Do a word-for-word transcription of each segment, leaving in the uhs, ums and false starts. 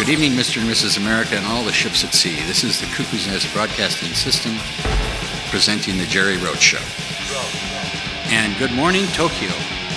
Good evening, Mister and Missus America and all the ships at sea. This is the Cuckoo's Nest Broadcasting System presenting the Jerry Roach Show. And good morning, Tokyo.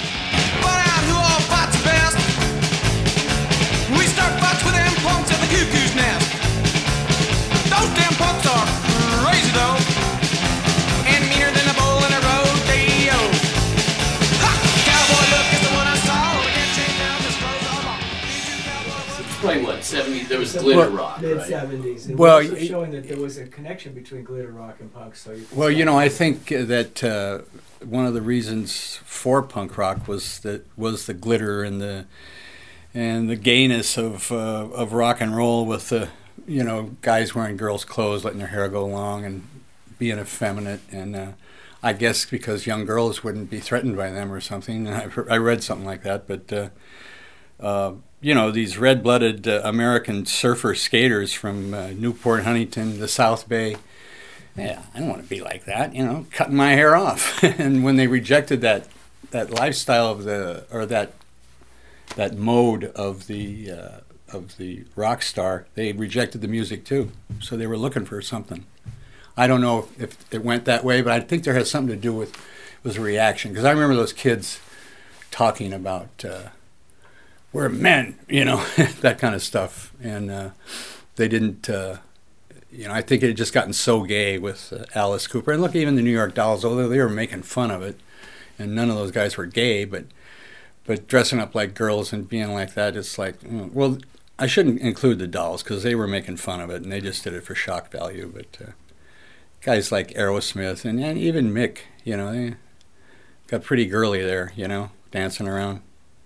We start fights with them punks at the Cuckoo's Nest. Those damn punks are crazy though, and meaner than a bull in a rodeo. Ha! Cowboy look is the one I saw. I can't change out this clothes all on. It's probably what, seventies? There was glitter rock, mid right? seventies. And Well, also y- showing that there was a connection between glitter rock and punk. So you Well, you know, I think that uh, one of the reasons for punk rock was that was the glitter and the and the gayness of uh, of rock and roll, with the you know guys wearing girls' clothes, letting their hair go long, and being effeminate. And uh, I guess because young girls wouldn't be threatened by them or something. I, I read something like that, but. Uh, uh, you know, these red-blooded uh, American surfer skaters from uh, Newport, Huntington, the South Bay. Yeah, I don't want to be like that, you know, cutting my hair off. And when they rejected that that lifestyle of the, or that that mode of the uh, of the rock star, they rejected the music too. So they were looking for something. I don't know if, if it went that way, but I think there has something to do with with a reaction. Because I remember those kids talking about. Uh, We're men, you know, that kind of stuff. And uh, they didn't, uh, you know, I think it had just gotten so gay with uh, Alice Cooper. And look, even the New York Dolls, although they were making fun of it, and none of those guys were gay, but but dressing up like girls and being like that, it's like, mm, well, I shouldn't include the Dolls because they were making fun of it, and they just did it for shock value. But uh, guys like Aerosmith and, and even Mick, you know, they got pretty girly there, you know, dancing around.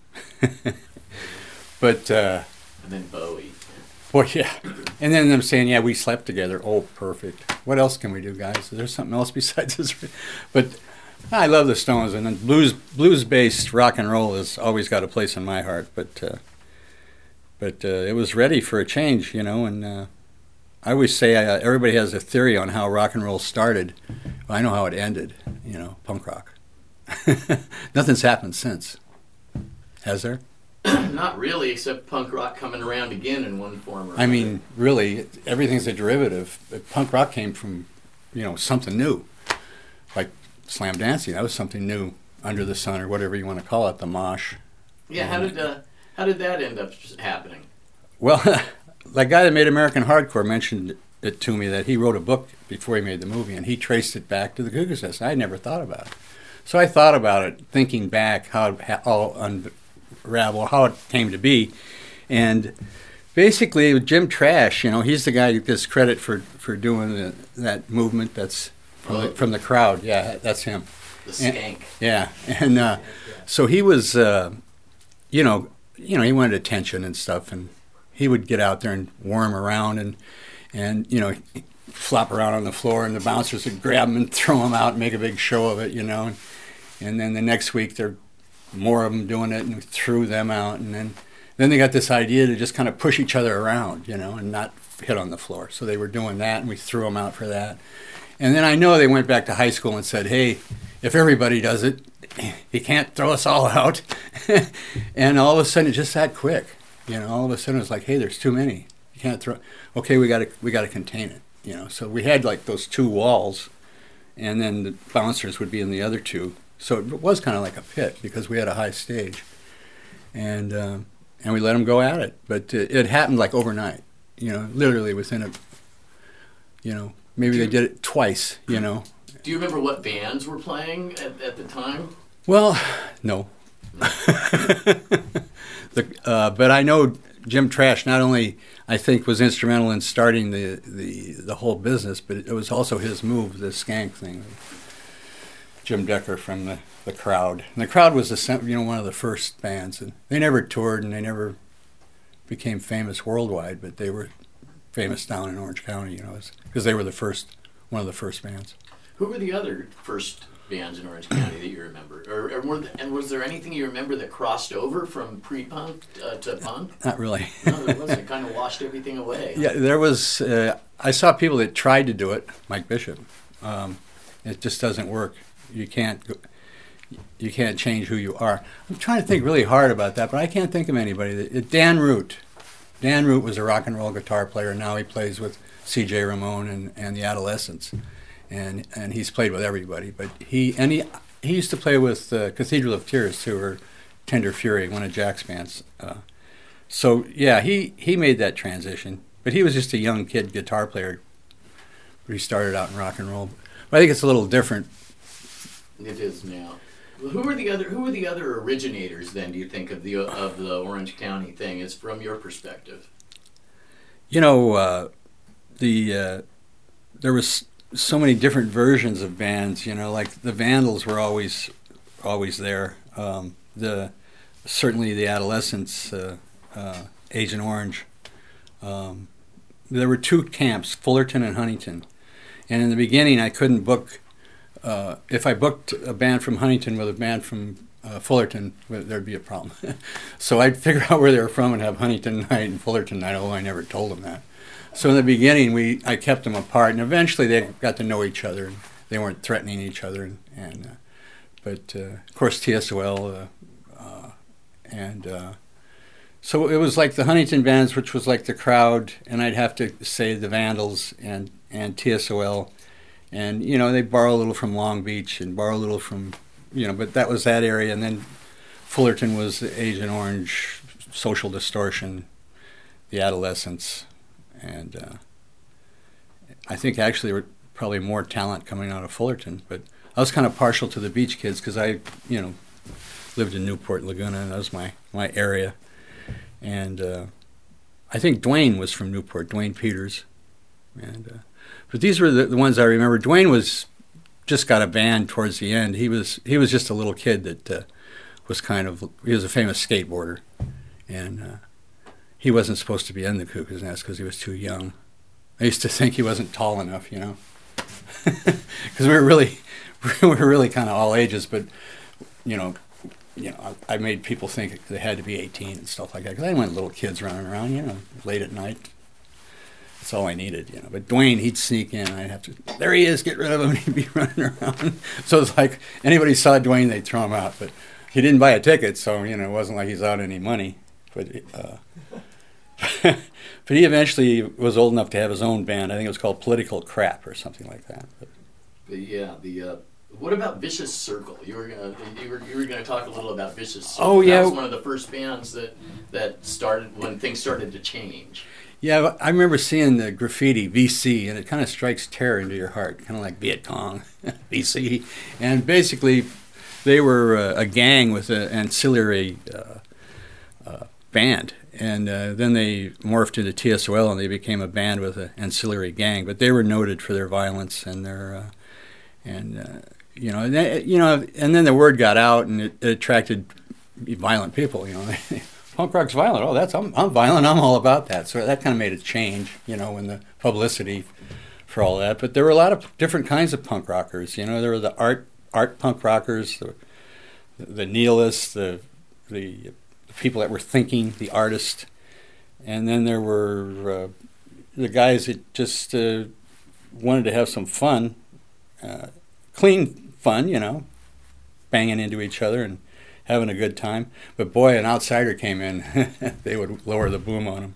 But, uh... And then Bowie. Well, yeah. And then them saying, yeah, we slept together. Oh, perfect. What else can we do, guys? Is there something else besides this? But I love the Stones, and then blues, blues-based rock and roll has always got a place in my heart. But, uh, but uh, it was ready for a change, you know, and uh, I always say uh, everybody has a theory on how rock and roll started. Well, I know how it ended, you know, punk rock. Nothing's happened since. Has there? Not really, except punk rock coming around again in one form or another. I mean, really, everything's a derivative. Punk rock came from, you know, something new. Like slam dancing, that was something new, under the sun, or whatever you want to call it, the mosh. Yeah, how did uh, how did that end up happening? Well, that guy that made American Hardcore mentioned it to me, that he wrote a book before he made the movie, and he traced it back to the Cuckoo's Nest. I had never thought about it. So I thought about it, thinking back how it all un- Ravel, how it came to be. And basically with Jim Trash, you know, he's the guy who gets credit for, for doing the, that movement that's from, the, from the crowd. Yeah, that's him. The skank. And, yeah, and uh, so he was, uh, you know, you know, he wanted attention and stuff, and he would get out there and worm around and, and you know, flop around on the floor, and the bouncers would grab him and throw him out and make a big show of it, you know. And, and then the next week they're more of them doing it, and we threw them out, and then then they got this idea to just kind of push each other around, you know, and not hit on the floor. So they were doing that, and we threw them out for that. And then I know they went back to high school and said, hey, if everybody does it, you can't throw us all out. And all of a sudden, it's just that quick, you know. All of a sudden, it's like, hey, there's too many. You can't throw. Okay, we got to we got to contain it, you know. So we had like those two walls, and then the bouncers would be in the other two. So it was kind of like a pit because we had a high stage, and uh, and we let them go at it. But it, it happened like overnight, you know, literally within a, you know, maybe they did it twice, you know. Do you remember what bands were playing at, at the time? Well, no. the, uh, but I know Jim Trash not only, I think, was instrumental in starting the, the, the whole business, but it was also his move, the skank thing. Jim Decker from the, the Crowd. And the Crowd was, the, you know, one of the first bands. And they never toured, and they never became famous worldwide, but they were famous down in Orange County, you know, because they were the first, one of the first bands. Who were the other first bands in Orange County that you remember? Or, or were the, and was there anything you remember that crossed over from pre-punk uh, to punk? Not really. No, there wasn't. It kind of washed everything away. Yeah, there was, uh, I saw people that tried to do it, Mike Bishop. Um, it just doesn't work. You can't you can't change who you are. I'm trying to think really hard about that, but I can't think of anybody. That, Dan Root. Dan Root was a rock and roll guitar player. Now he plays with C J Ramone and, and the Adolescents, and and he's played with everybody. But he and he he used to play with uh, Cathedral of Tears too, or Tender Fury, one of Jack's bands. Uh, so yeah, he he made that transition. But he was just a young kid guitar player. He started out in rock and roll. But I think it's a little different. It is now. Well, who were the other Who were the other originators then? Do you think of the of the Orange County thing? Is from your perspective? You know, uh, the uh, there was so many different versions of bands. You know, like the Vandals were always always there. Um, the certainly the Adolescents, uh, uh, Agent Orange. Um, there were two camps, Fullerton and Huntington. And in the beginning, I couldn't book. Uh, if I booked a band from Huntington with a band from uh, Fullerton, there'd be a problem. So I'd figure out where they were from and have Huntington night and Fullerton night, although I never told them that. So in the beginning, we I kept them apart, and eventually they got to know each other. And they weren't threatening each other. And, and uh, but uh, of course T S O L uh, uh, and uh, so it was like the Huntington bands, which was like the Crowd, and I'd have to say the Vandals and and T S O L. And, you know, they borrow a little from Long Beach and borrow a little from, you know, but that was that area. And then Fullerton was Agent Orange, Social Distortion, the Adolescents. And uh, I think actually there were probably more talent coming out of Fullerton. But I was kind of partial to the Beach Kids because I, you know, lived in Newport, Laguna, and that was my, my area. And uh, I think Dwayne was from Newport, Dwayne Peters. And uh, but these were the, the ones I remember. Dwayne was just got a band towards the end. He was he was just a little kid that uh, was kind of he was a famous skateboarder, and uh, he wasn't supposed to be in the Cuckoo's Nest because he was too young. I used to think he wasn't tall enough, you know, because we were really we were really kind of all ages. But you know, you know, I, I made people think they had to be eighteen and stuff like that because I didn't want little kids running around, you know, late at night. That's all I needed, you know. But Dwayne, he'd sneak in. I'd have to, there he is, get rid of him. And he'd be running around. So it's like anybody saw Dwayne, they'd throw him out. But he didn't buy a ticket, so, you know, it wasn't like he's out any money. But uh, but he eventually was old enough to have his own band. I think it was called Political Crap or something like that. But, But yeah, the uh, what about Vicious Circle? You were gonna you were you were gonna talk a little about Vicious Circle. Oh, yeah. That was one of the first bands that that started when things started to change. Yeah, I remember seeing the graffiti, V C, and it kind of strikes terror into your heart, kind of like Viet Cong, V C. And basically, they were uh, a gang with an ancillary uh, uh, band. And uh, then they morphed into T S O L, and they became a band with an ancillary gang. But they were noted for their violence and their, uh, and uh, you know, and they, you know, and then the word got out, and it, it attracted violent people. You know. Punk rock's violent. Oh, that's I'm, I'm violent. I'm all about that. So that kind of made a change, you know, in the publicity for all that. But there were a lot of different kinds of punk rockers. You know, there were the art art punk rockers, the the nihilists, the the, the people that were thinking, the artists, and then there were uh, the guys that just uh, wanted to have some fun, uh, clean fun, you know, banging into each other and having a good time. But boy, an outsider came in, they would lower the boom on them.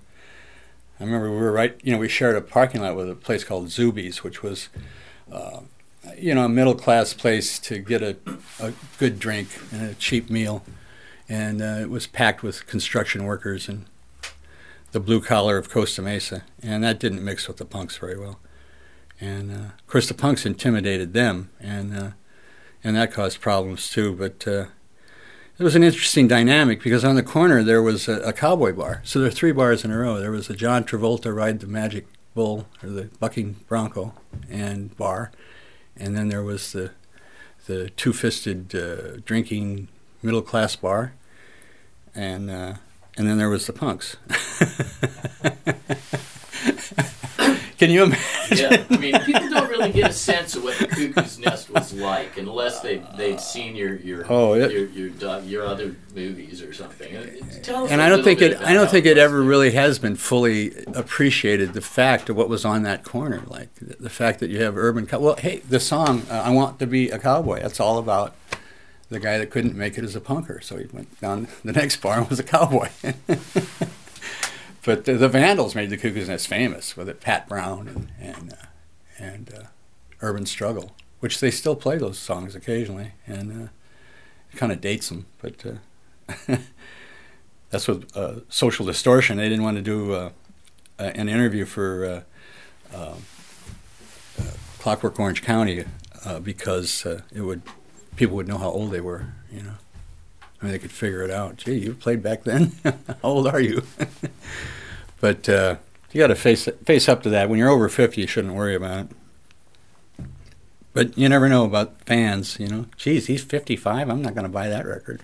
I remember we were right, you know, we shared a parking lot with a place called Zuby's, which was, uh, you know, a middle-class place to get a, a good drink and a cheap meal. And uh, it was packed with construction workers and the blue collar of Costa Mesa. And that didn't mix with the punks very well. And, uh, of course, the punks intimidated them, and uh, and that caused problems too. But uh, it was an interesting dynamic because on the corner there was a, a cowboy bar. So there were three bars in a row. There was a John Travolta Ride the Magic Bull, or the Bucking Bronco, and bar. And then there was the the two-fisted uh, drinking middle-class bar. And uh, and then there was the punks. Can you imagine? Yeah, I mean, people don't really get a sense of what the Cuckoo's Nest was like unless they've they've seen your your oh, it, your, your your your other movies or something. Tell us and a I don't little think bit it. about I don't how think it it was ever there. really has been fully appreciated, the fact of what was on that corner. Like the, the fact that you have urban. Cow- well, hey, the song uh, "I Want to Be a Cowboy." That's all about the guy that couldn't make it as a punker, so he went down the next bar and was a cowboy. but the, the Vandals made the Cuckoo's Nest famous with it, Pat Brown and and uh, and uh, Urban Struggle, which they still play those songs occasionally, and uh, it kind of dates them. But uh, that's what uh, Social Distortion. They didn't want to do uh, uh, an interview for uh, uh, uh, Clockwork Orange County uh, because uh, it would people would know how old they were. You know, I mean, they could figure it out. Gee, you played back then? How old are you? But uh, you got to face face up to that. When you're over fifty, you shouldn't worry about it. But you never know about fans, you know. Geez, he's fifty-five. I'm not going to buy that record.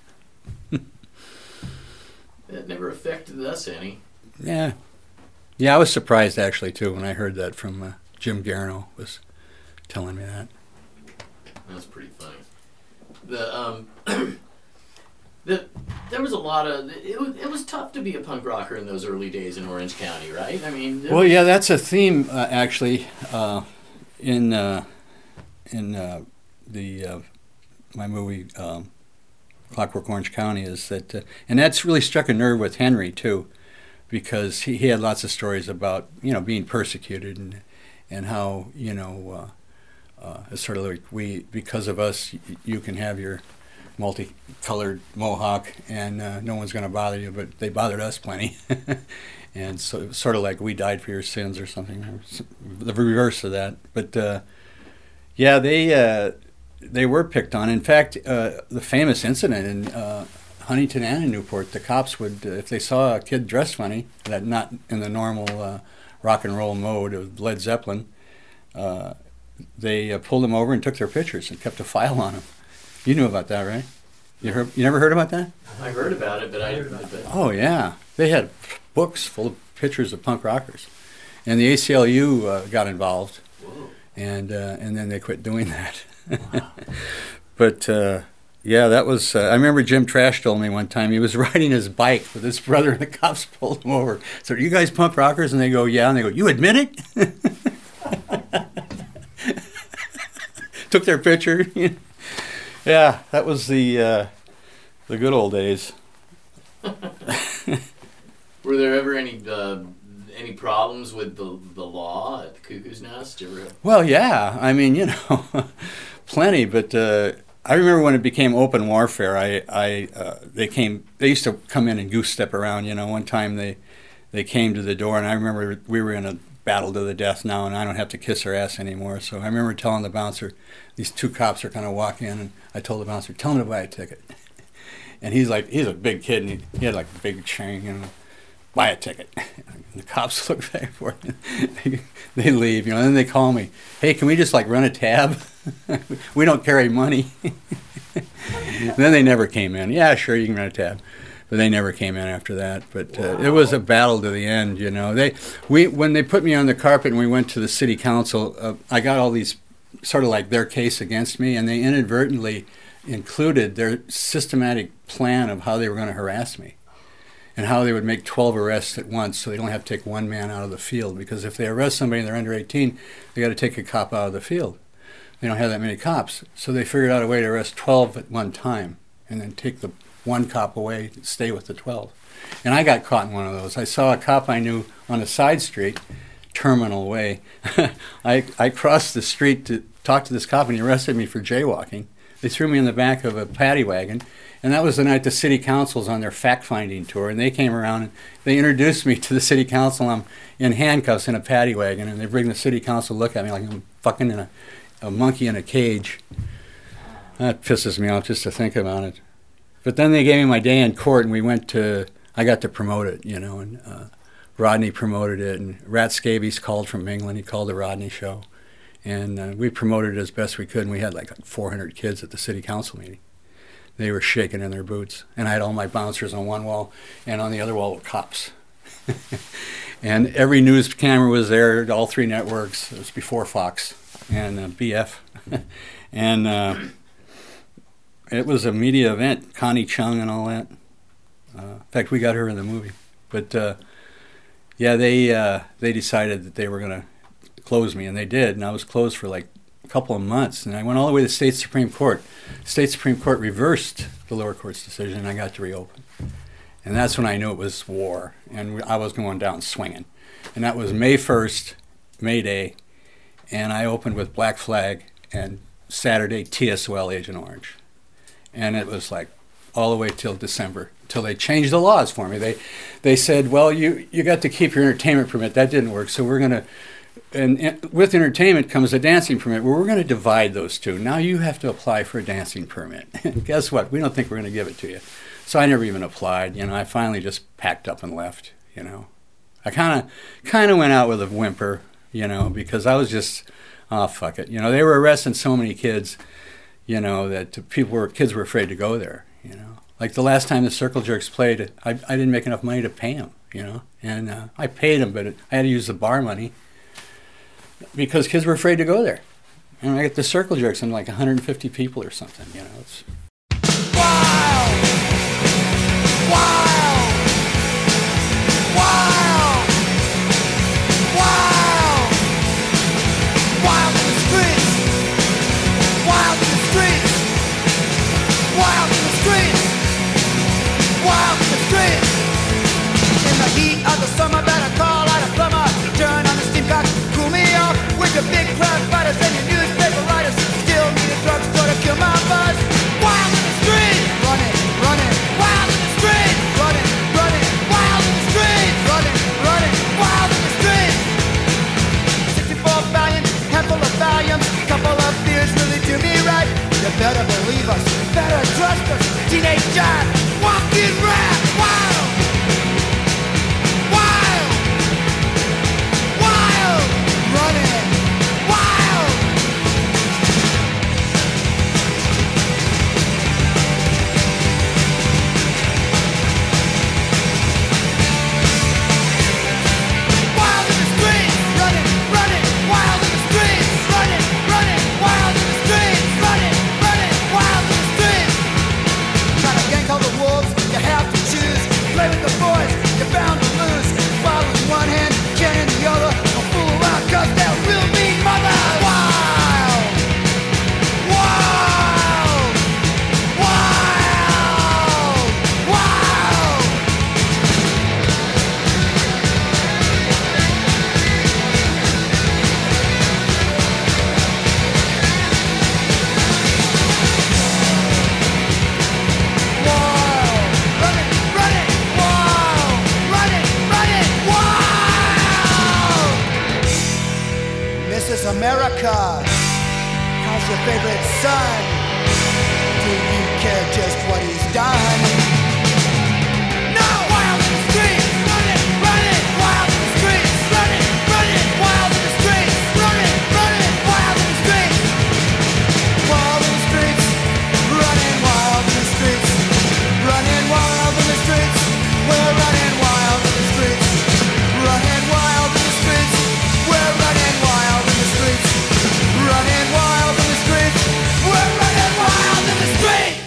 That never affected us any. Yeah. Yeah, I was surprised, actually, too, when I heard that from uh, Jim Garno was telling me that. That's pretty funny. The, um... the, there was a lot of... It was, it was tough to be a punk rocker in those early days in Orange County, right? I mean... Well, yeah, that's a theme, uh, actually, uh, in... Uh, in uh, the uh, my movie um, Clockwork Orange County is that, uh, and that's really struck a nerve with Henry too, because he, he had lots of stories about you know being persecuted and and how you know uh, uh, it's sort of like we because of us y- you can have your multicolored mohawk and uh, no one's going to bother you, but they bothered us plenty. And so it was sort of like we died for your sins or something, or the reverse of that. But uh, yeah, they uh, they were picked on. In fact, uh, the famous incident in uh, Huntington and in Newport, the cops would, uh, if they saw a kid dressed funny, that not in the normal uh, rock and roll mode of Led Zeppelin, uh, they uh, pulled him over and took their pictures and kept a file on him. You knew about that, right? You heard? You never heard about that? I heard about it, but I... But, Oh, yeah. They had books full of pictures of punk rockers. And the A C L U uh, got involved. whoa. And uh, and then they quit doing that. Wow. But uh, yeah, that was. Uh, I remember Jim Trash told me one time he was riding his bike with his brother, and the cops pulled him over. So, are you guys punk rockers? And they go, yeah. And they go, you admit it? Took their picture. Yeah, that was the uh, the good old days. Were there ever any uh, any problems with the the law at the Cuckoo's Nest? Did you ever... Well, yeah. I mean, you know, plenty. But uh, I remember when it became open warfare. I, I, uh, they came. They used to come in and goose step around. You know, one time they, they came to the door, and I remember we were in a battle to the death now, and I don't have to kiss her ass anymore. So I remember telling the bouncer, these two cops are going to walk in, and I told the bouncer, tell him to buy a ticket. And he's like, he's a big kid, and he, he had like a big chain, you know. Buy a ticket. And the cops look back for it. They, they leave, you know, and then they call me. Hey, can we just like run a tab? We don't carry money. Then they never came in. Yeah, sure, you can run a tab. But they never came in after that. But uh, Wow. it was a battle to the end, you know. They, we, when they put me on the carpet and we went to the city council, uh, I got all these sort of like their case against me, and they inadvertently included their systematic plan of how they were going to harass me. And how they would make twelve arrests at once so they don't have to take one man out of the field. Because if they arrest somebody and they're under eighteen, they got to take a cop out of the field. They don't have that many cops. So they figured out a way to arrest twelve at one time and then take the one cop away and stay with the twelve. And I got caught in one of those. I saw a cop I knew on a side street, Terminal Way. I, I crossed the street to talk to this cop, and he arrested me for jaywalking. They threw me in the back of a paddy wagon. And that was the night the city council's on their fact-finding tour, and they came around and they introduced me to the city council. I'm in handcuffs in a paddy wagon, and they bring the city council look at me like I'm fucking in a, a monkey in a cage. That pisses me off just to think about it. But then they gave me my day in court, and we went to, I got to promote it, you know, and uh, Rodney promoted it, and Rat Scabies called from England. He called the Rodney Show. And uh, we promoted it as best we could, and we had like four hundred kids at the city council meeting. They were shaking in their boots. And I had all my bouncers on one wall, and on the other wall were cops. And every news camera was there, all three networks. It was before Fox and uh, B F. And uh, it was a media event, Connie Chung and all that. Uh, in fact, we got her in the movie. But uh, yeah, they uh, they decided that they were going to close me, and they did. And I was closed for like a couple of months, and I went all the way to the state Supreme Court. State Supreme Court reversed the lower court's decision, and I got to reopen. And that's when I knew it was war, and I was going down swinging. And that was May first, May Day, and I opened with Black Flag and Saturday T S O L Agent Orange. And it was like all the way till December, till they changed the laws for me. They they said, well, you, you got to keep your entertainment permit. That didn't work, so we're going to, and, and with entertainment comes a dancing permit. Well, we're going to divide those two. Now you have to apply for a dancing permit. And guess what? We don't think we're going to give it to you. So I never even applied. You know, I finally just packed up and left, you know. I kind of kind of went out with a whimper, you know, because I was just, oh, fuck it. You know, they were arresting so many kids, you know, that people were, kids were afraid to go there, you know. Like the last time the Circle Jerks played, I, I didn't make enough money to pay them, you know. And uh, I paid them, but it, I had to use the bar money because kids were afraid to go there. And I get the Circle Jerks and like one hundred fifty people or something, you know. It's Wild! Wild! Wild! Wild! Wild in the streets! Wild in the streets! Wild in the streets! Wild in the streets! In the heat of the summer, better call out a plumber. Turn on the steam cock, cool me off with your big crowd fighters and your newspaper writers. Still need a drugstore to kill my buzz. Wild in the streets! Running, running, wild in the streets! Running, running, wild in the streets! Running, running, wild in the streets! sixty-four Valiant, handful of Valiums, couple of beers really do me right. You better believe us, better trust us. Teenage giant, walking rap, wild! Wild! Wild! Running, wild! Wild in the streets, running, running, wild in the streets, running, running, wild in the streets, running, running, wild in the streets. Got a gang called the Wolves, you have to choose. Play with the boys, you're bound to lose. Wild with one hand, can in the other. Don't fool around, cause they're real mean mother. Wild! Wild! Wild! Wild! Wild! Running, running, wild! Running, running, wild! Missus America, how's your favorite son? Do you care just what he's done? No! Wild in the streets, running, running, wild in the streets, running, running, wild in the streets, running, running, wild in the streets. Wild in the streets, running wild in the streets, running wild in the streets. We're running wild in the streets, running wild in the streets. We're running wild in the streets, running wild in the streets. We're running wild in the streets.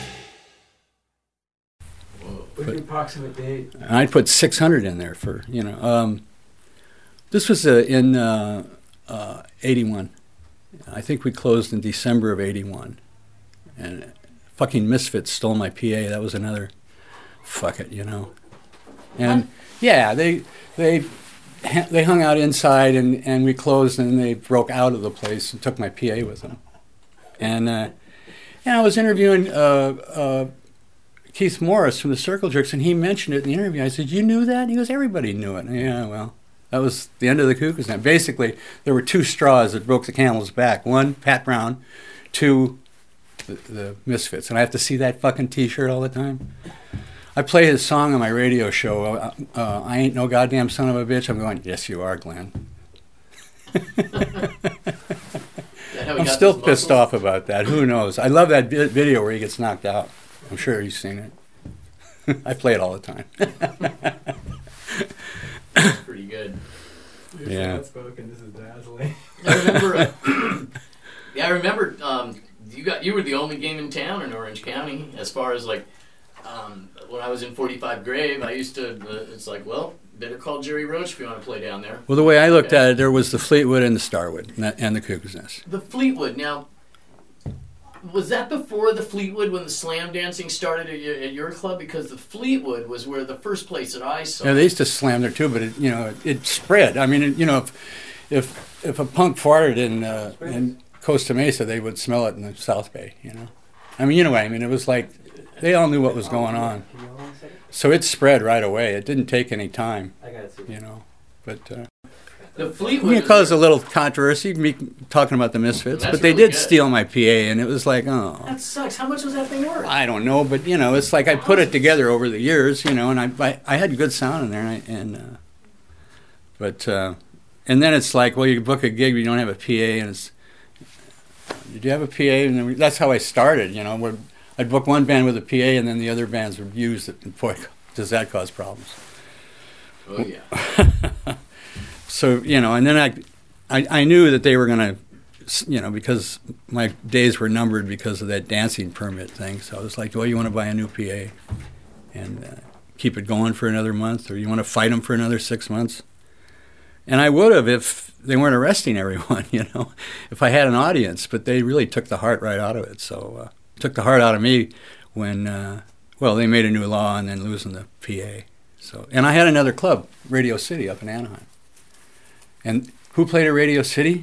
What's the approximate date? And I put six hundred in there for, you know. Um, this was uh, in uh, uh, eighty-one. I think we closed in December of eighty-one. And fucking Misfits stole my P A. That was another, fuck it, you know. And, yeah, they they they hung out inside, and, and we closed, and they broke out of the place and took my P A with them. And, uh, and I was interviewing uh, uh, Keith Morris from the Circle Jerks, and he mentioned it in the interview. I said, you knew that? And he goes, everybody knew it. And, yeah, well, that was the end of the Cuckoo's Nest. Basically, there were two straws that broke the camel's back. One, Pat Brown. Two, the, the Misfits. And I have to see that fucking T-shirt all the time. I play his song on my radio show, uh, uh, I Ain't No Goddamn Son of a Bitch. I'm going, yes, you are, Glenn. I'm still pissed off about that. Who knows? I love that vi- video where he gets knocked out. I'm sure you've seen it. I play it all the time. That's pretty good. You're Yeah. so outspoken. This is dazzling. I remember. Uh, yeah, I remember. Um, you got you were the only game in town in Orange County as far as like um, when I was in forty-five Grave. I used to. Uh, it's like, well, better call Jerry Roach if you want to play down there. Well, the way I looked Okay. at it, there was the Fleetwood and the Starwood and, that, and the Cuckoo's Nest. The Fleetwood. Now, was that before the Fleetwood when the slam dancing started at your, at your club? Because the Fleetwood was where the first place that I saw. Yeah, they used to slam there too, but it, you know, it, it spread. I mean, it, you know, if if if a punk farted in uh, in Costa Mesa, they would smell it in the South Bay. You know, I mean, you know, I mean, it was like they all knew what was going on. Can you hold on a second? So it spread right away. It didn't take any time, I got it. too. you know. But uh, the Fleetwood. it caused a little controversy, me talking about the Misfits. That's But they really did good. steal my P A, and it was like, oh, That sucks. How much was that thing worth? I don't know. But, you know, it's like I put it together over the years, you know, and I I, I had good sound in there. And, I, and uh, But, uh, and then it's like, well, you book a gig, but you don't have a P A, and it's, did you have a P A? And then we, that's how I started, you know. Where I'd book one band with a P A, and then the other bands would use it, and boy, does that cause problems. Oh yeah. So, you know, and then I, I, I knew that they were going to, you know, because my days were numbered because of that dancing permit thing. So I was like, well, you want to buy a new P A and uh, keep it going for another month, or you want to fight them for another six months? And I would have if they weren't arresting everyone, you know, if I had an audience. But they really took the heart right out of it. So uh, took the heart out of me when, uh, well, they made a new law and then losing the P A. So, and I had another club, Radio City, up in Anaheim. And who played at Radio City?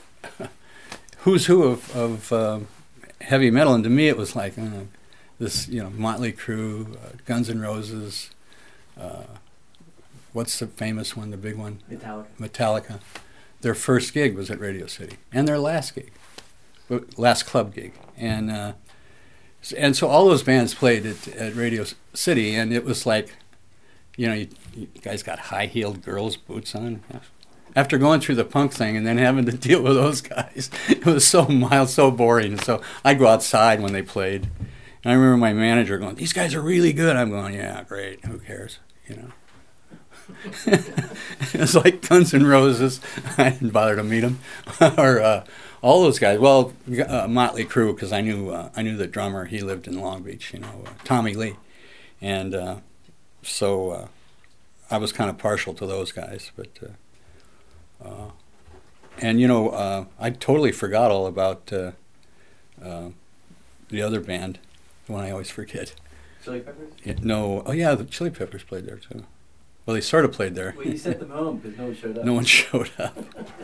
Who's who of, of uh, heavy metal. And to me, it was like uh, this, you know, Motley Crue, uh, Guns N' Roses. Uh, what's the famous one, the big one? Metallica. Metallica. Their first gig was at Radio City, and their last gig, last club gig. And uh, and so all those bands played at, at Radio City, and it was like, you know, you, you guys got high-heeled girls' boots on. After going through the punk thing and then having to deal with those guys, it was so mild, so boring. So I'd go outside when they played. And I remember my manager going, these guys are really good. I'm going, yeah, great. Who cares? You know. It was like Guns N' Roses. I didn't bother to meet them. or uh, all those guys. Well, uh, Motley Crue, because I knew uh, I knew the drummer. He lived in Long Beach, you know, uh, Tommy Lee. And uh, so uh, I was kind of partial to those guys. But... Uh, Uh, and, you know, uh, I totally forgot all about uh, uh, the other band, the one I always forget. Chili Peppers? Yeah, no, oh yeah, the Chili Peppers played there too. Well, they sort of played there. Well, you sent them home because no one showed up. No one showed up.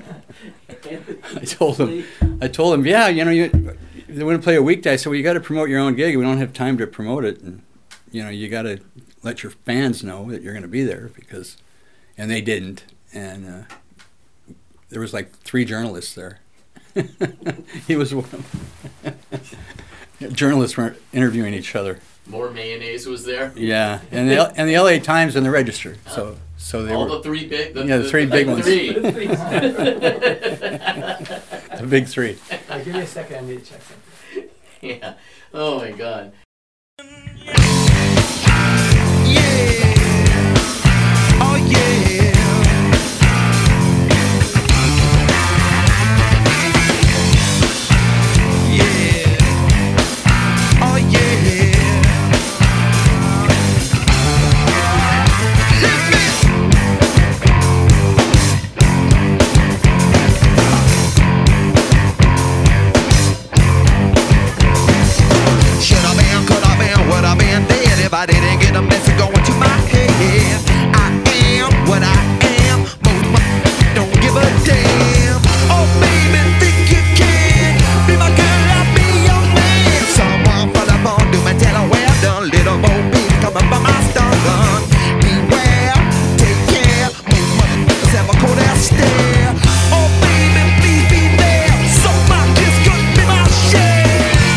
I told them, I told them, yeah, you know, you, they want to play a weekday, so well, you got to promote your own gig. We don't have time to promote it, and you know, you got to let your fans know that you're going to be there because, and they didn't, and. Uh, There was like three journalists there. He was one of them. Journalists were interviewing each other. More mayonnaise was there. Yeah, and the and the L A Times and the Register. So so they All were the three big. The, Yeah, the three big ones. Three. the big three. Right, give me a second. I need to check something. Yeah. Oh my God. Yeah. Oh yeah. I didn't get a message going to my head. I am what I am. Most my don't give a damn. Oh baby, think you can be my girl, I'll be your man. Someone for the phone, do me tell her well done. Little Bo Peep coming by my stun gun. Beware, take care. Most motherfuckers have a cold ass stare. Oh baby, please be there. So my kiss could be my share.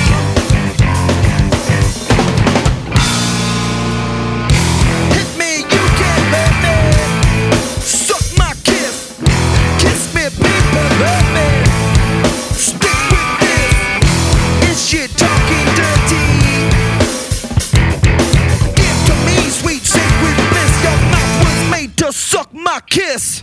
Suck my kiss.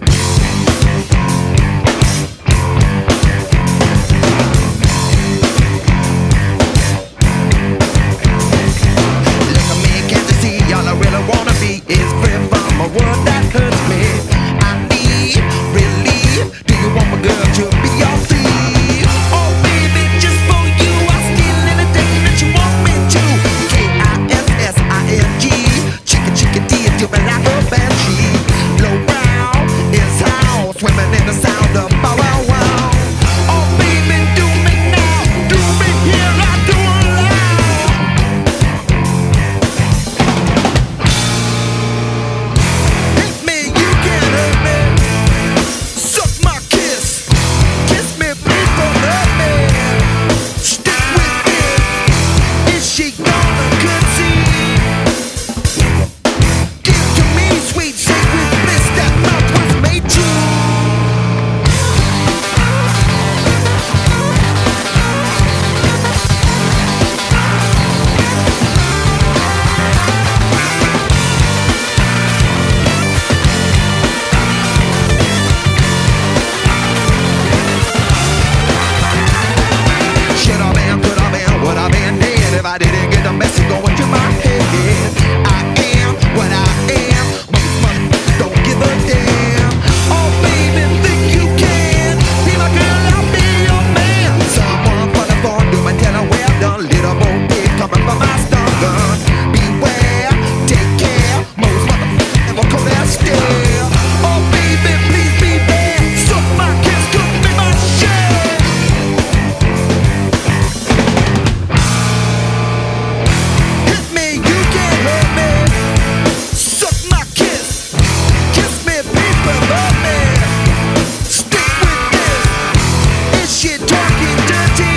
Like a man can't you see, all I really wanna be is free from a world that hurts me. I need relief. Do you want my girl to be your thief? Oh baby, just for you, I steal it mother could see. Give to me sweet sacred bliss that mouth was made true. Should I been, could I been, would I been dead if I didn't get the message going to my head? I am what I am. Most motherfuckers don't give a damn. Oh baby, think you can be my girl, I'll be your man. Someone for the phone, do my tell her well done. Little more big coming from my stun gun. Beware, take care. Most motherfuckers never come that stare. Oh baby, please be there. Suck my kiss, could be my share. Hit me, you can't hurt me. Suck my kiss. Kiss me, people love me. Stick with this. Is she talking dirty?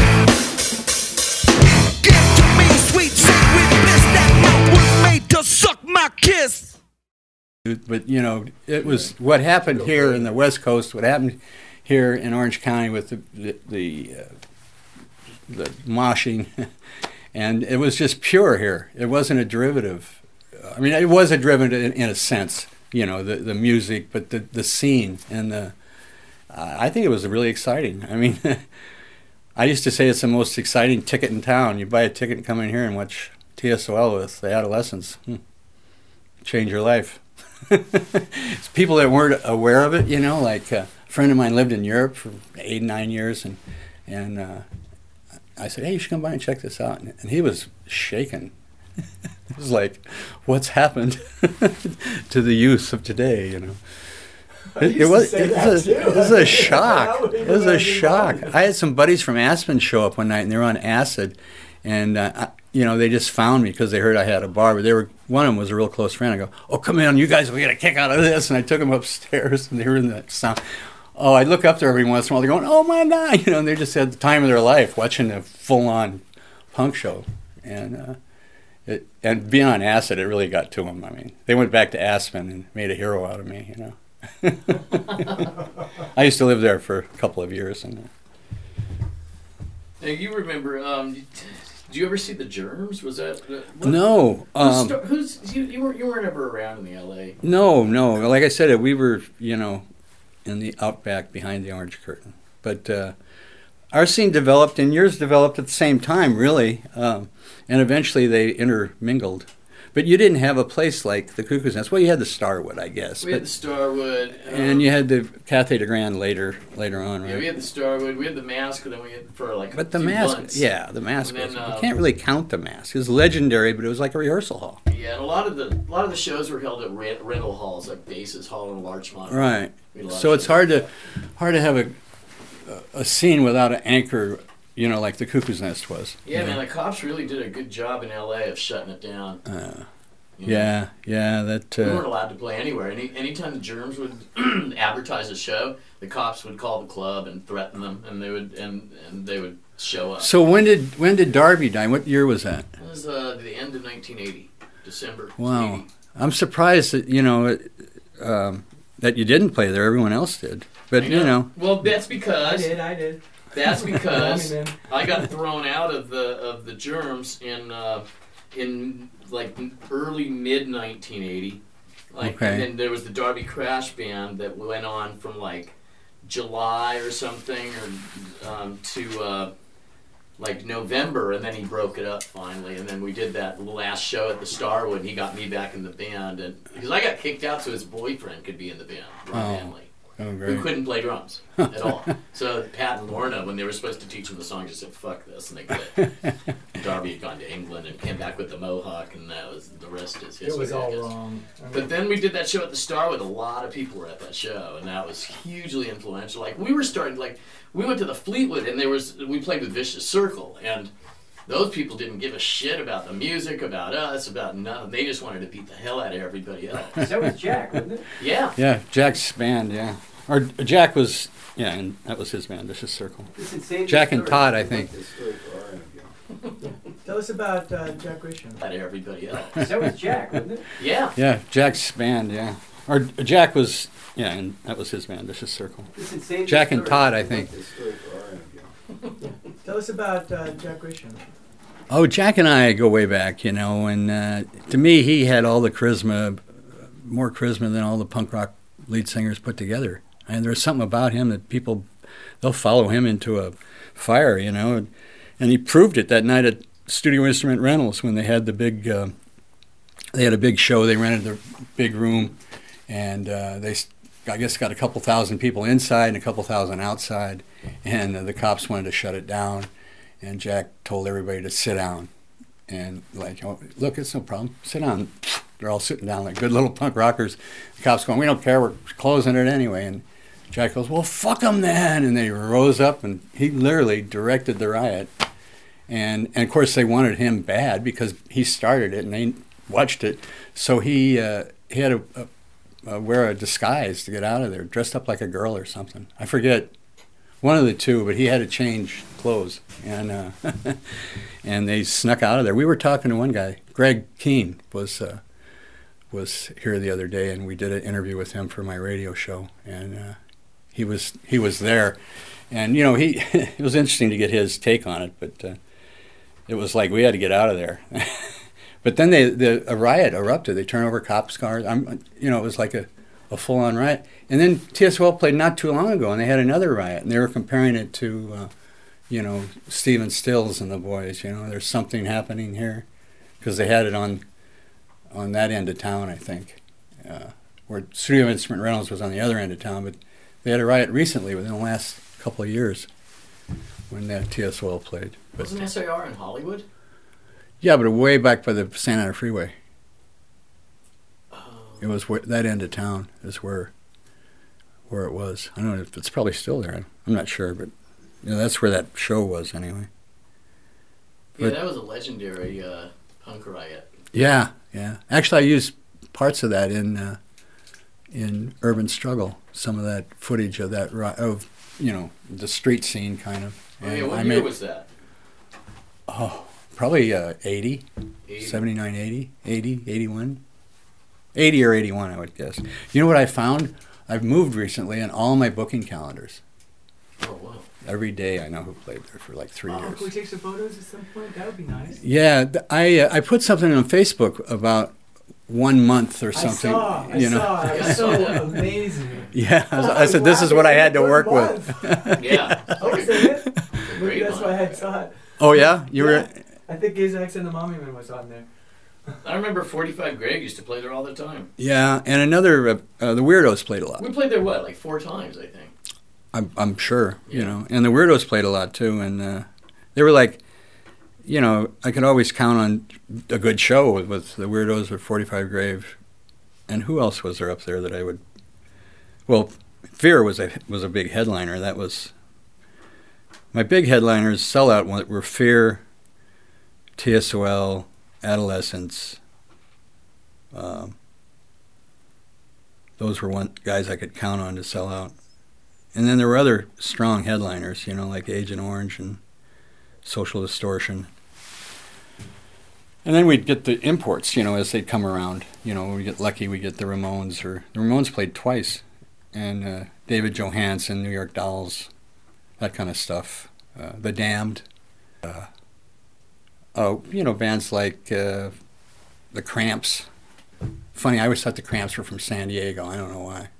Give to me sweet sacred bliss. That mouth was made to suck my kiss. But you know, it was what happened here in the West Coast. What happened here in Orange County with the the the, uh, the moshing, and it was just pure here. It wasn't a derivative. I mean, it was a derivative in, in a sense. You know, the the music, but the the scene and the. Uh, I think it was really exciting. I mean, I used to say it's the most exciting ticket in town. You buy a ticket and come in here and watch T S O L with the Adolescents. Hmm. Change your life. It's people that weren't aware of it, you know, like uh, a friend of mine lived in Europe for eight, nine years, and and uh, I said, hey, you should come by and check this out. And, and he was shaken. It was like, what's happened to the youth of today, you know? It, it was it was, a, it was a shock. It was a shock. I had some buddies from Aspen show up one night, and they were on acid, and uh, I, you know, they just found me because they heard I had a bar. But they were one of them was a real close friend. I go, oh, come in, you guys will get a kick out of this. And I took them upstairs, and they were in that sound. Oh, I look up there every once in a while. They're going, oh my God, you know. And they just had the time of their life watching a full-on punk show, and uh, it, and being on acid, it really got to them. I mean, they went back to Aspen and made a hero out of me, you know. I used to live there for a couple of years, and. Uh, Now you remember? Um, did you ever see the Germs? Was that uh, what, No. Um, Who's, who's you? You weren't you weren't ever around in the L A. No, no. Like I said, we were, you know, in the outback behind the orange curtain. But uh, our scene developed, and yours developed at the same time, really. Um, and eventually they intermingled. But you didn't have a place like the Cuckoo's Nest. Well, you had the Starwood, I guess. We but, had the Starwood. Um, and you had the Cathay de Grand later, later on, right? Yeah, we had the Starwood. We had the Mask, and then we had for like. But the a few Mask, months. yeah, the Mask. And Was, then, you um, can't really count the Mask. It was legendary, but it was like a rehearsal hall. Yeah, and a lot of the a lot of the shows were held at rent, rental halls like Bases Hall and Larchmont. Right. We had a lot So of it's shows hard like to hard to have a a scene without an anchor, you know, like the Cuckoo's Nest was. that. Yeah, you man, know? the cops really did a good job in L A of shutting it down. Uh, you know? yeah, yeah, that. We weren't Uh, allowed to play anywhere. Any anytime the Germs would advertise a show, the cops would call the club and threaten them, and they would and, and they would show up. so when did when did Darby die? What year was that? It was uh, the end of nineteen eighty, December. Wow, eighty. I'm surprised that you know it, um, that you didn't play there. Everyone else did, but I you know. Well, that's I because did, I did. that's because I mean, I got thrown out of the of the Germs in uh, in like early mid nineteen eighty. Like, Okay. and then there was the Darby Crash Band that went on from like July or something, or um, to uh, like November, and then he broke it up finally. And then we did that last show at the Starwood. And he got me back in the band, and because I got kicked out, so his boyfriend could be in the band, Ron Oh. Hanley. Oh, Who great. couldn't play drums at all. So Pat and Lorna, when they were supposed to teach him the song, just said, fuck this, and they quit. Darby had gone to England and came back with the mohawk, and that was the rest is history. It was I all guess. wrong. I mean, But then we did that show at the Starwood. A lot of people were at that show, and that was hugely influential. Like, we were starting, like, we went to the Fleetwood, and there was, we played with Vicious Circle, and those people didn't give a shit about the music, about us, about none. They just wanted to beat the hell out of everybody else. that was Jack, wasn't it? Yeah. Yeah, Jack's band. Yeah, or Jack was. Yeah, and that was his band, Vicious Circle. This is Save Jack the and Story. Todd, I think. Tell us about uh, Jack Grisham. Out of everybody else. That was Jack, wasn't it? Yeah. Yeah, Jack's band, yeah. Or Jack was, yeah, and that was his band, Vicious Circle. This is same Jack and story. Todd, I think. This story for our interview. Tell us about uh, Jack Grisham. Oh, Jack and I go way back, you know, and uh, to me, he had all the charisma, more charisma than all the punk rock lead singers put together. And there's something about him that people, they'll follow him into a fire, you know. And, and he proved it that night at Studio Instrument Rentals when they had the big, uh, they had a big show. They rented the big room, and uh, they, I guess, got a couple thousand people inside and a couple thousand outside. And uh, the cops wanted to shut it down. And Jack told everybody to sit down. And like, oh, look, it's no problem. Sit down. They're all sitting down like good little punk rockers. The cops going, we don't care. We're closing it anyway. And Jack goes, well, fuck them then. And they rose up, and he literally directed the riot. And, and of course, they wanted him bad because he started it, and they watched it. So he uh, he had to uh, wear a disguise to get out of there, dressed up like a girl or something. I forget. One of the two, but he had to change clothes, and uh, and they snuck out of there. We were talking to one guy, Greg Keane, was uh, was here the other day, and we did an interview with him for my radio show, and uh, he was he was there, and you know he it was interesting to get his take on it, but uh, it was like we had to get out of there. But then they the a riot erupted. They turned over cops' cars. I'm you know it was like a. a full-on riot. And then T S O L played not too long ago, and they had another riot, and they were comparing it to, uh, you know, Stephen Stills and the boys, you know, there's something happening here, because they had it on on that end of town, I think, uh, where Studio Instrument Rentals was on the other end of town, but they had a riot recently within the last couple of years when that T S O L played. But, Wasn't S A R in Hollywood? yeah, but way back by the Santa Ana Freeway. It was wh- that end of town is where where it was. I don't know if it's probably still there. I'm not sure, but you know, that's where that show was anyway. Yeah, But- that was a legendary uh, punk riot. Yeah, yeah. Actually, I used parts of that in uh, in Urban Struggle. Some of that footage of that ri- of you know the street scene kind of. Oh, yeah, And what I year made- was that? Oh, probably uh, eighty, eighty? seventy-nine, eighty, eighty, eighty-one. eighty or eighty-one, I would guess. You know what I found? I've moved recently, and all my booking calendars. Oh, wow. Every day I know who played there for like three Oh, years. can we take some photos at some point? That would be nice. Yeah, th- I uh, I put something on Facebook about one month or something. I saw. I you know. saw. It was so amazing. Yeah, I, was- I said this is what I had to One work month. with. Yeah. I was saying it. Maybe Great that's why I month. had saw it. Oh yeah, you were. Yeah. I think Gizax and the Mommy Man was on there. I remember forty-five Greg used to play there all the time. Yeah, and another uh, uh, the Weirdos played a lot. We played there, what, like four times, I think. I'm I'm sure, you Yeah. know, and the Weirdos played a lot too, and uh, they were like, you know, I could always count on a good show with, with the Weirdos or forty-five Grave, and who else was there up there that I would? Well, Fear was a was a big headliner. That was my big headliners. Sellout one- were Fear, T S O L, Adolescents. Um, those were one guys I could count on to sell out. And then there were other strong headliners, you know, like Agent Orange and Social Distortion. And then we'd get the imports, you know, as they'd come around. You know, we get lucky, we get the Ramones, or the Ramones played twice, and uh, David Johansen, New York Dolls, that kind of stuff. Uh, the Damned. Uh, oh, you know, bands like uh, the Cramps. Funny, I always thought the Cramps were from San Diego. I don't know why.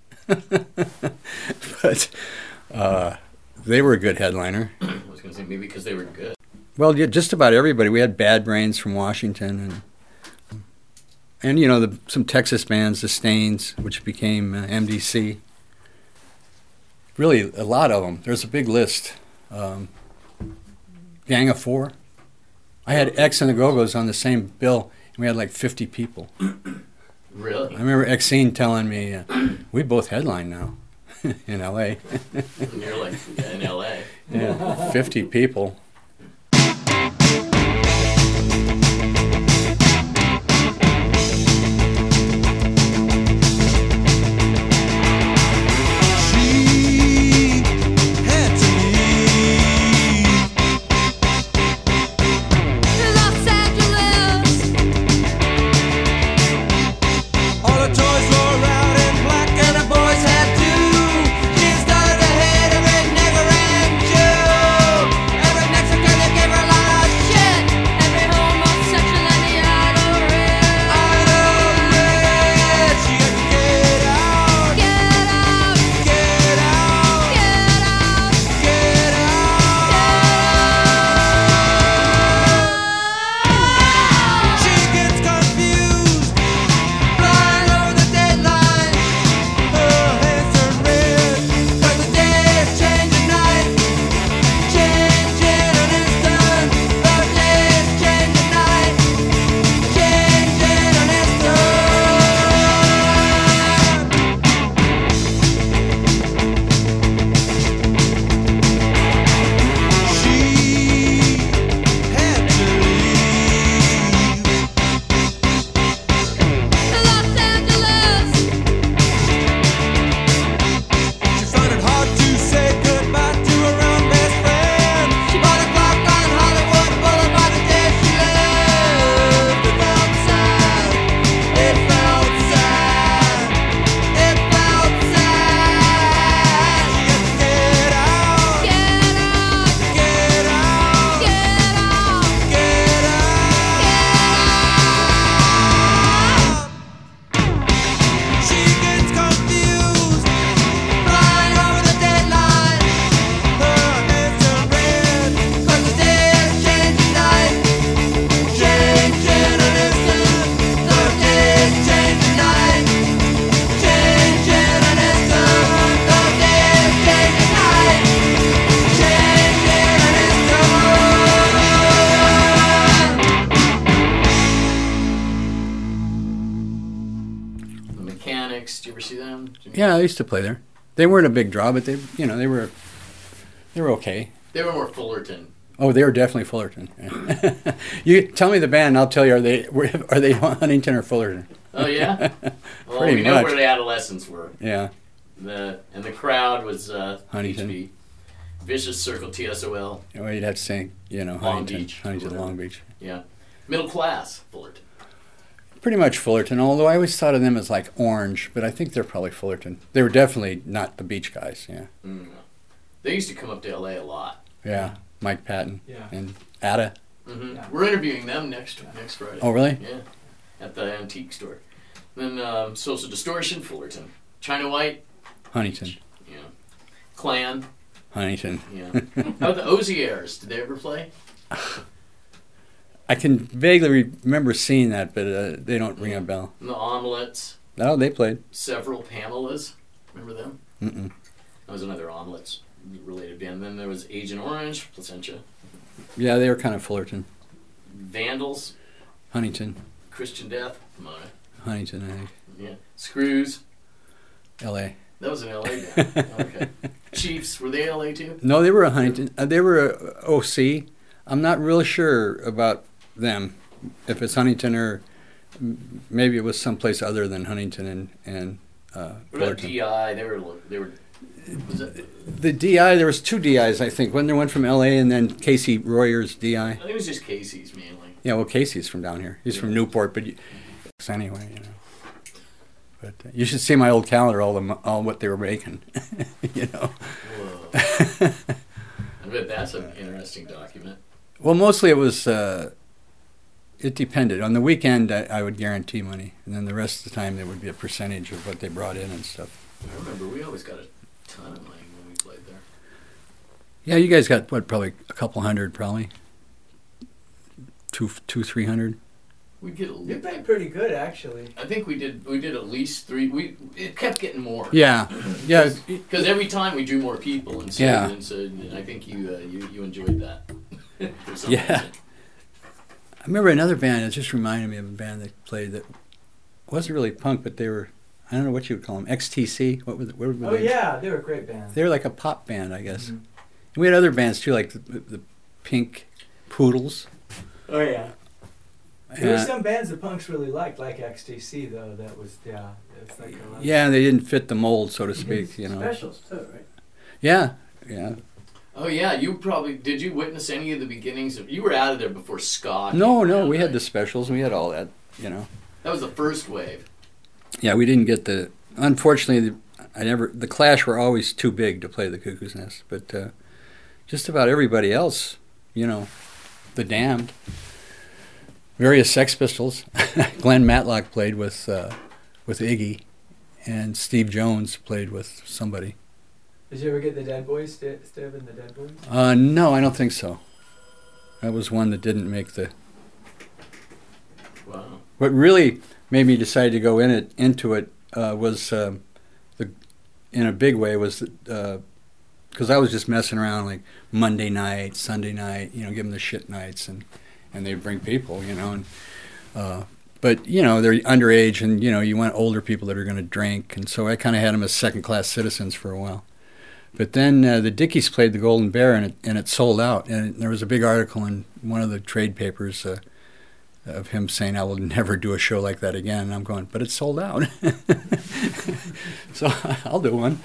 But uh, they were a good headliner. I was going to say maybe because they were good. Well, yeah, just about everybody. We had Bad Brains from Washington, and and you know the, some Texas bands, the Stains, which became uh, M D C. Really, a lot of them. There's a big list. Um, Gang of Four. I had X and the Go-Go's on the same bill, and we had like fifty people. Really? I remember Exene telling me, uh, "We both headline now in L A" And you're like, yeah, in L A. Yeah, fifty people. She had to leave. Lots Phoenix. Did you ever see them? Yeah, I used to play there. They weren't a big draw, but they, you know, they were, they were okay. They were more Fullerton. Oh, they were definitely Fullerton. You tell me the band, and I'll tell you are they are they Huntington or Fullerton? Oh yeah. Well, Pretty we know much. where the Adolescents were. Yeah, The and the crowd was uh, Huntington. H B. Vicious Circle, T S O L. well, you'd have to say, you know, Long Huntington, Beach, Huntington, whatever. Long Beach. Yeah. Middle class, Fullerton. Pretty much Fullerton, although I always thought of them as like Orange, but I think they're probably Fullerton. They were definitely not the Beach guys, yeah. Mm. They used to come up to L A a lot. Yeah, Mike Patton Yeah. and Ada. hmm Yeah. We're interviewing them next next Friday. Oh, really? Yeah, at the antique store. Then um, Social Distortion, Fullerton. China White, Huntington. yeah. Clan, Huntington. yeah. How about the Oziers? Did they ever play? I can vaguely remember seeing that, but uh, they don't ring a bell. And the Omelets, No, they played. several Pamelas. Remember them? Mm-mm. That was another Omelets related band. Then there was Agent Orange, Placentia. Yeah, they were kind of Fullerton. Vandals, Huntington. Christian Death, Pomona. Huntington, I think. Yeah. Screws, L A that was an L A band. Okay. Chiefs, were they L A too? No, they were a Huntington. Uh, they were a O C. I'm not real sure about them, if it's Huntington or m- maybe it was someplace other than Huntington and and uh, What about Fullerton. D I? They were, they were, was it, The D I, there was two D Is, I think. Wasn't there one from L A and then Casey Royer's D I? I think it was just Casey's mainly. Yeah, well, Casey's from down here. He's from Newport, but you, anyway, you know. But uh, you should see my old calendar, all the mo- all what they were making, you know. Whoa. I bet that's an interesting document. Well, mostly it was. Uh, it depended. On the weekend, I, I would guarantee money, and then the rest of the time there would be a percentage of what they brought in and stuff. I remember we always got a ton of money when we played there. Yeah, you guys got what? Probably a couple hundred, probably. Two, two, three hundred. We did. You A, played pretty good, actually. I think we did. We did at least three. We it kept getting more. Yeah, yeah. Because every time we drew more people, and so, Yeah. and so and I think you uh, you you enjoyed that. For some Yeah. reason. I remember another band. It just reminded me of a band that played that wasn't really punk, but they were. I don't know what you would call them. X T C. What was? What were Oh they? yeah, they were a great band. They were like a pop band, I guess. Mhm. And we had other bands too, like the, the Pink Poodles. Oh yeah. There were Uh, some bands the punks really liked, like X T C though. That was yeah. It's like a lot. yeah, they didn't fit the mold, so to speak. You know. Specials too, right? Yeah, yeah. Oh yeah, you probably did. You witness any of the beginnings of? You were out of there before ska. No, came no, around, we had right? the specials. We had all that. You know. That was the first wave. Yeah, we didn't get the. Unfortunately, the, I never. The Clash were always too big to play the Cuckoo's Nest, but uh, just about everybody else, you know, the Damned, various Sex Pistols. Glenn Matlock played with uh, with Iggy, and Steve Jones played with somebody. Did you ever get the Dead Boys? St- Steve and the Dead Boys? Uh, no, I don't think so. That was one that didn't make the. Wow. What really made me decide to go in it into it uh, was um, the in a big way was because I was just messing around like Monday night, Sunday night, you know, give them the shit nights, and and they bring people, you know, and uh, but you know they're underage, and you know you want older people that are going to drink, and so I kind of had them as second class citizens for a while. But then uh, the Dickies played the Golden Bear, and it and it sold out, and there was a big article in one of the trade papers. Uh, of him saying, I will never do a show like that again. And I'm going, but it's sold out. So I'll do one.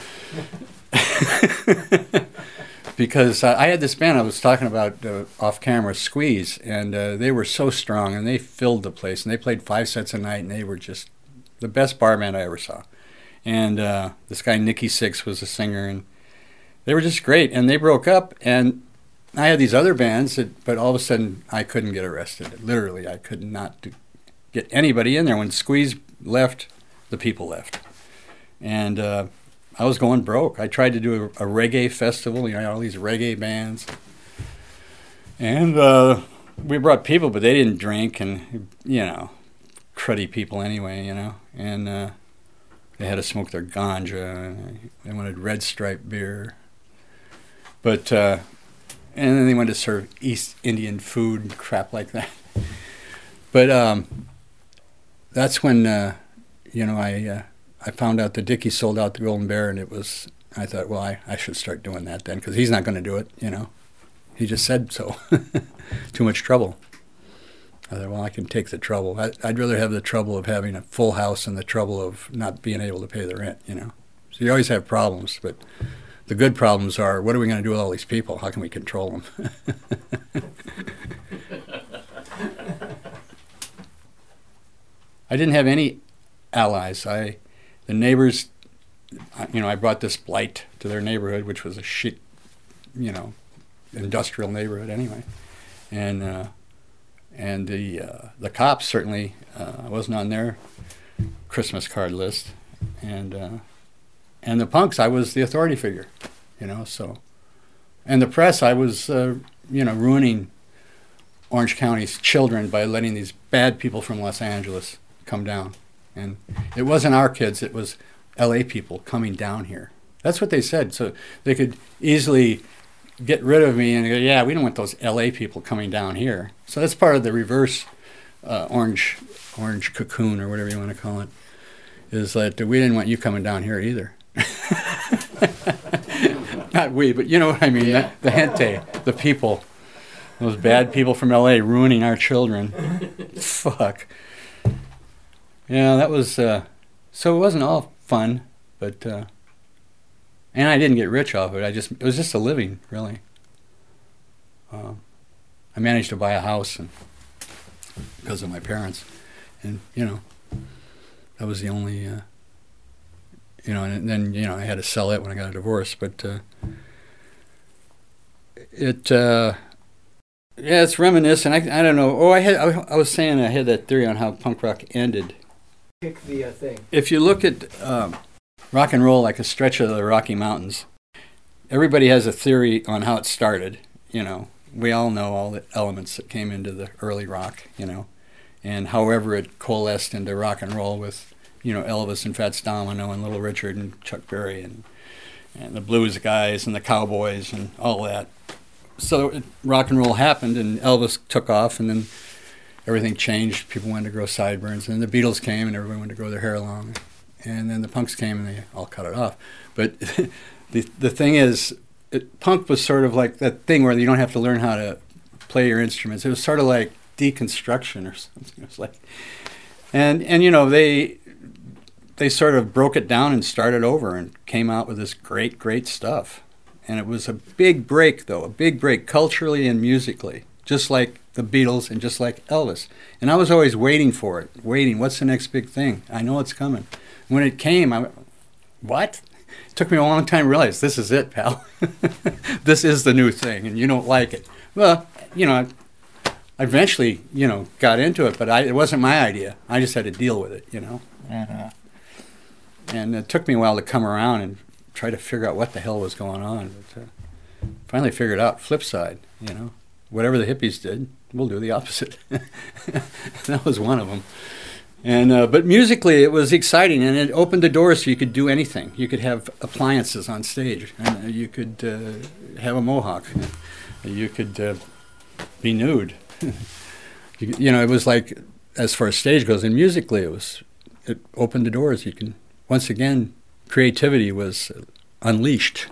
Because uh, I had this band I was talking about uh, off camera, Squeeze, and uh, they were so strong, and they filled the place, and they played five sets a night, and they were just the best bar band I ever saw. And uh, this guy, Nicky Six, was a singer, and they were just great. And they broke up, and I had these other bands, that, but all of a sudden I couldn't get arrested. Literally, I could not do, get anybody in there. When Squeeze left, the people left. And uh, I was going broke. I tried to do a, a reggae festival, you know, all these reggae bands. And uh, we brought people, but they didn't drink, and, you know, cruddy people anyway, you know. And uh, they had to smoke their ganja, and they wanted Red Stripe beer. But... Uh, And then they wanted to serve East Indian food and crap like that. But um, that's when, uh, you know, I uh, I found out that Dickie sold out the Golden Bear, and it was, I thought, well, I, I should start doing that then, because he's not going to do it, you know. He just said so. Too much trouble. I thought, well, I can take the trouble. I, I'd rather have the trouble of having a full house than the trouble of not being able to pay the rent, you know. So you always have problems, but the good problems are, what are we going to do with all these people? How can we control them? I didn't have any allies. I, the neighbors, you know, I brought this blight to their neighborhood, which was a shit, you know, industrial neighborhood anyway, and uh, and the uh, the cops certainly uh, wasn't on their Christmas card list, and uh, and the punks, I was the authority figure, you know. So, and the press, I was uh, you know ruining Orange County's children by letting these bad people from Los Angeles come down, and it wasn't our kids, it was L A people coming down here. That's what they said, so they could easily get rid of me and go, yeah, we don't want those L A people coming down here. So that's part of the reverse uh, orange orange cocoon, or whatever you want to call it, is that we didn't want you coming down here either. Not we, but you know what I mean, Yeah. the, the gente, the people, those bad people from L A ruining our children. Fuck. Yeah, that was, uh, so it wasn't all fun, but, uh, and I didn't get rich off of it. I just, it was just a living, really. Um, I managed to buy a house and because of my parents, and you know, that was the only, uh, you know, and then you know I had to sell it when I got a divorce. But uh, it, uh, yeah, it's reminiscent. I, I don't know. Oh, I had, I, I was saying I had that theory on how punk rock ended. Pick the uh, thing. If you look at um, rock and roll like a stretch of the Rocky Mountains, everybody has a theory on how it started. You know, we all know all the elements that came into the early rock, you know, and however it coalesced into rock and roll with, you know, Elvis and Fats Domino and Little Richard and Chuck Berry and, and the blues guys and the cowboys and all that. So it, rock and roll happened and Elvis took off, and then everything changed. People wanted to grow sideburns, and the Beatles came and everybody wanted to grow their hair long. And then the punks came and they all cut it off. But the the thing is, it, punk was sort of like that thing where you don't have to learn how to play your instruments. It was sort of like deconstruction or something. It was like, and and you know they they sort of broke it down and started over and came out with this great great stuff. And it was a big break, though, a big break culturally and musically, just like the Beatles and just like Elvis. And I was always waiting for it, waiting. What's the next big thing? I know it's coming. When it came, I went, what? It took me a long time to realize, this is it, pal. This is the new thing, and you don't like it. Well, you know, I eventually, you know, got into it, but I, it wasn't my idea. I just had to deal with it, you know. And, uh, and it took me a while to come around and try to figure out what the hell was going on. But uh, finally figured out, flip side, you know. Whatever the hippies did, we'll do the opposite. That was one of them. And uh, but musically, it was exciting, and it opened the doors so you could do anything. You could have appliances on stage, and uh, you could uh, have a mohawk. You could uh, be nude. you, you know, it was like, as far as stage goes, and musically, it was it opened the doors. You can once again, creativity was unleashed.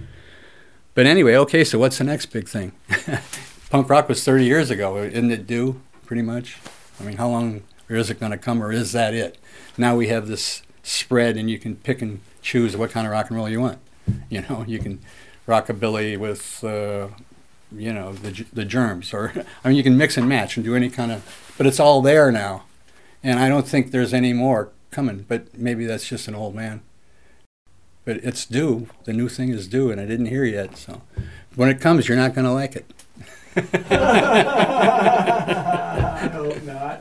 But anyway, okay. So what's the next big thing? Punk rock was thirty years ago. Isn't it due, pretty much? I mean, how long is it going to come, or is that it? Now we have this spread, and you can pick and choose what kind of rock and roll you want. You know, you can rockabilly with, uh, you know, the the Germs, or I mean, you can mix and match and do any kind of. But it's all there now, and I don't think there's any more coming. But maybe that's just an old man. But it's due. The new thing is due, and I didn't hear yet. So when it comes, you're not going to like it. I hope not.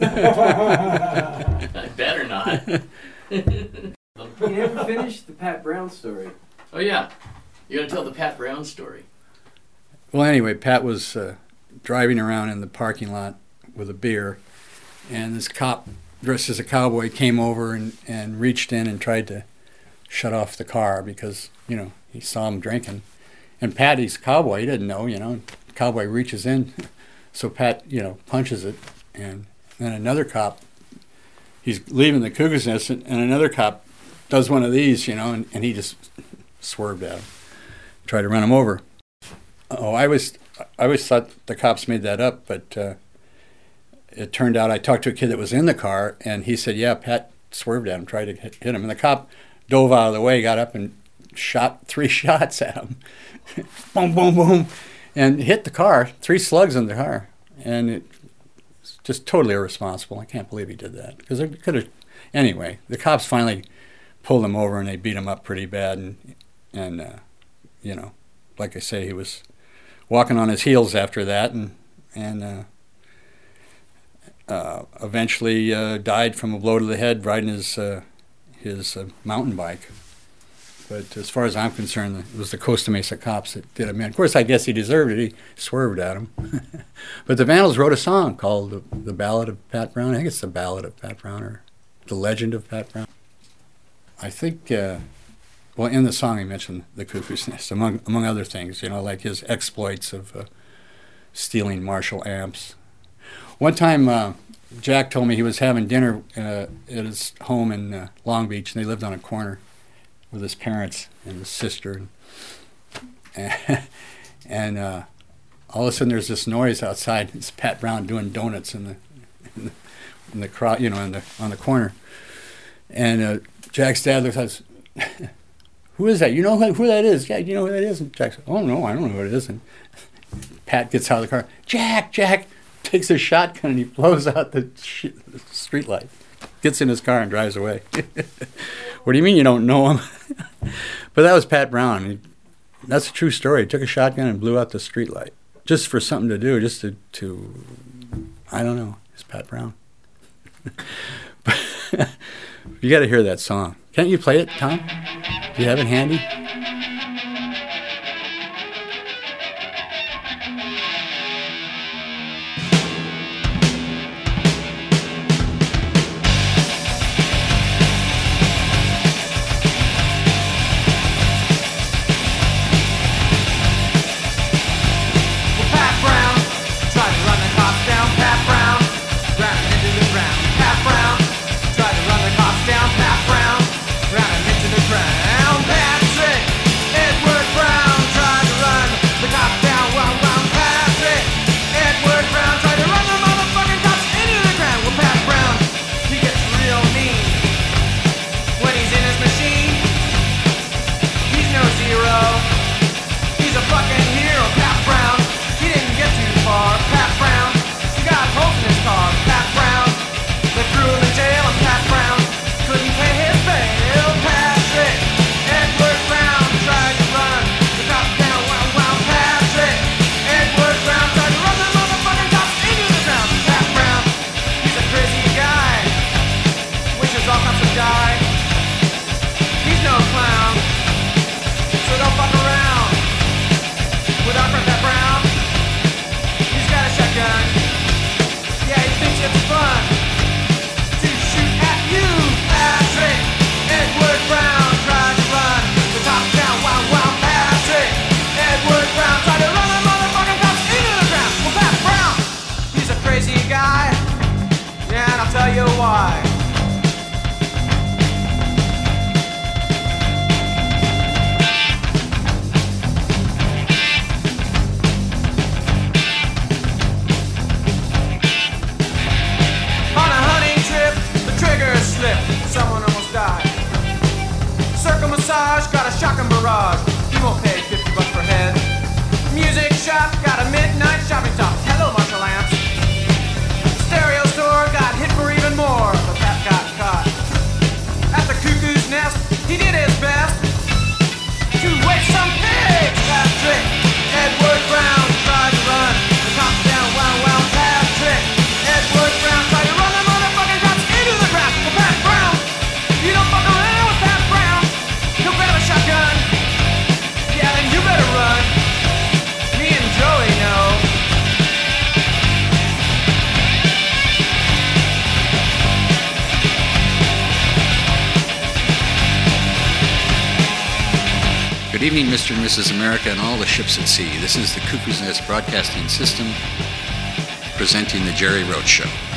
I better not. You never finished the Pat Brown story. Oh, yeah. You're going to tell the Pat Brown story. Well, anyway, Pat was uh, driving around in the parking lot with a beer, and this cop dressed as a cowboy came over and, and reached in and tried to shut off the car because, you know, he saw him drinking. And Pat, he's a cowboy, he didn't know, you know. Cowboy reaches in, so Pat, you know, punches it, and then another cop, he's leaving the Cuckoo's Nest, and another cop does one of these, you know, and, and he just swerved at him, tried to run him over. Oh, I was, I always thought the cops made that up, but uh, it turned out I talked to a kid that was in the car, and he said, yeah, Pat swerved at him, tried to hit, hit him, and the cop dove out of the way, got up and shot three shots at him. Boom, boom, boom, and hit the car, three slugs in the car, and it was just totally irresponsible. I can't believe he did that, because it could have. Anyway, the cops finally pulled him over, and they beat him up pretty bad, and, and uh, you know, like I say, he was walking on his heels after that, and, and uh, uh, eventually uh, died from a blow to the head riding his, uh, his uh, mountain bike. But as far as I'm concerned, it was the Costa Mesa cops that did him in. Of course, I guess he deserved it. He swerved at him. But the Vandals wrote a song called the, the Ballad of Pat Brown. I think it's the Ballad of Pat Brown, or the Legend of Pat Brown. I think, uh, well, in the song he mentioned the Cuckoo's Nest, among among other things, you know, like his exploits of uh, stealing Marshall amps. One time, uh, Jack told me he was having dinner uh, at his home in uh, Long Beach, and they lived on a corner with his parents and his sister, and, and uh, all of a sudden there's this noise outside. It's Pat Brown doing donuts in the in the, in the crowd, you know, in the on the corner. And uh, Jack's dad looks at us. Who is that? You know who, who that is? Yeah, you know who that is? And Jack said, oh no, I don't know who it is. And Pat gets out of the car. Jack, Jack takes a shotgun and he blows out the, sh- the street light. Gets in his car and drives away. What do you mean you don't know him? But that was Pat Brown. He, that's a true story. He took a shotgun and blew out the street light just for something to do, just to, to I don't know. It's Pat Brown. You got to hear that song. Can't you play it, Tom? Do you have it handy? Got a shotgun barrage, he won't pay fifty bucks per head. Music shop, got a midnight shopping top, hello Marshall amps. Stereo store, got hit for even more, but Pat got caught. At the Cuckoo's Nest, he did his best to wake some pigs. Patrick, Edward Brown tried to run the cops down, wow wow Patrick. Edward Brown tried to run the motherfucking cops into the ground. Well, Pat Brown, you don't fuck around with Pat Brown. He'll grab a shotgun. Yeah, then you better run. Me and Joey know. Good evening, Mister and Missus America and all the ships at sea. This is the Cuckoo's Nest Broadcasting System presenting the Jerry Roach Show.